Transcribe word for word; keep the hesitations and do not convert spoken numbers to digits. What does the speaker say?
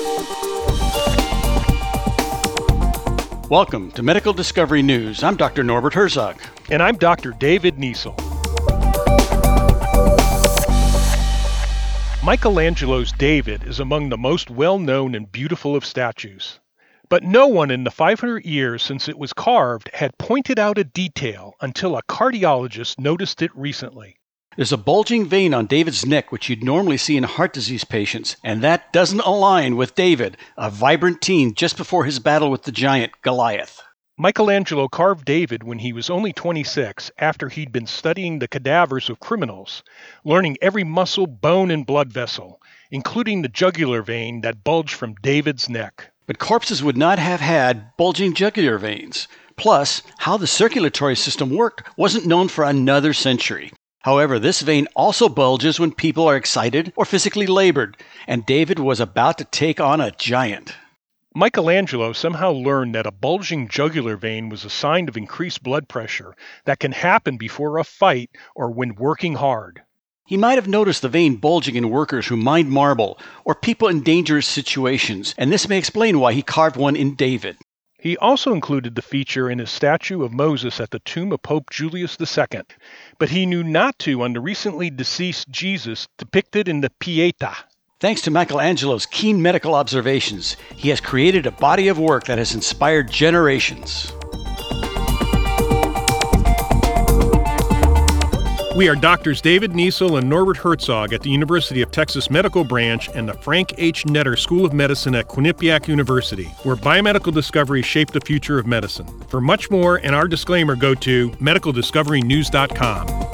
Welcome to Medical Discovery News. I'm Doctor Norbert Herzog. And I'm Doctor David Niesel. Michelangelo's David is among the most well-known and beautiful of statues. But no one in the five hundred years since it was carved had pointed out a detail until a cardiologist noticed it recently. There's a bulging vein on David's neck, which you'd normally see in heart disease patients, and that doesn't align with David, a vibrant teen just before his battle with the giant Goliath. Michelangelo carved David when he was only twenty-six, after he'd been studying the cadavers of criminals, learning every muscle, bone, and blood vessel, including the jugular vein that bulged from David's neck. But corpses would not have had bulging jugular veins. Plus, how the circulatory system worked wasn't known for another century. However, this vein also bulges when people are excited or physically labored, and David was about to take on a giant. Michelangelo somehow learned that a bulging jugular vein was a sign of increased blood pressure that can happen before a fight or when working hard. He might have noticed the vein bulging in workers who mined marble or people in dangerous situations, and this may explain why he carved one in David. He also included the feature in his statue of Moses at the tomb of Pope Julius the Second, but he knew not to on the recently deceased Jesus depicted in the Pietà. Thanks to Michelangelo's keen medical observations, he has created a body of work that has inspired generations. We are Doctors David Niesel and Norbert Herzog at the University of Texas Medical Branch and the Frank H. Netter School of Medicine at Quinnipiac University, where biomedical discoveries shape the future of medicine. For much more and our disclaimer, go to medical discovery news dot com.